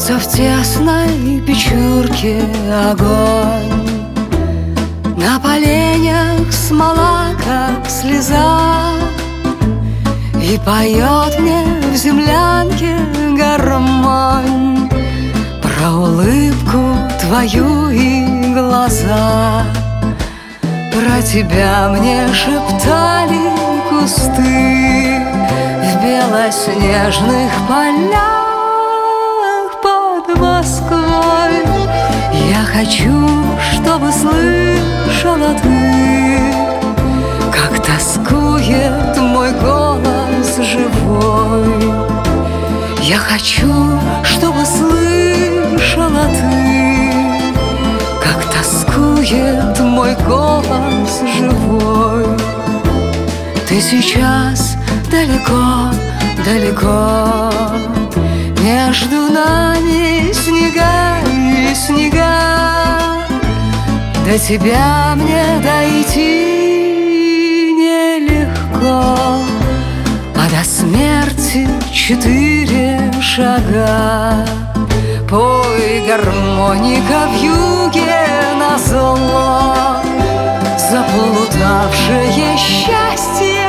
Жжется в тесной печурке огонь, на поленьях смола, как слеза, и поет мне в землянке гармонь про улыбку твою и глаза. Про тебя мне шептали кусты в белоснежных полях под Москвой. Я хочу, чтобы слышала ты, как тоскует мой голос живой. Я хочу, чтобы слышала ты, как тоскует мой голос живой. Ты сейчас далеко, далеко, между нами снега и снега. До тебя мне дойти нелегко, а до смерти 4 шага. Пой, гармоника, вьюге назло, заплутавшее счастье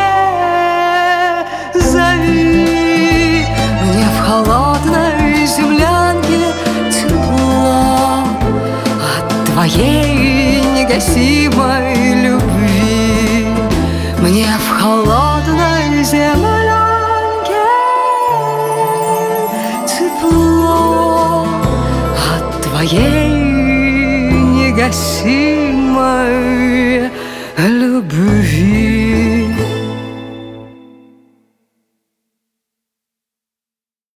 зови. Мне в холодной землянке тепло от твоей негасимой любви. Мне в холодной землянке тепло от твоей негасимой любви.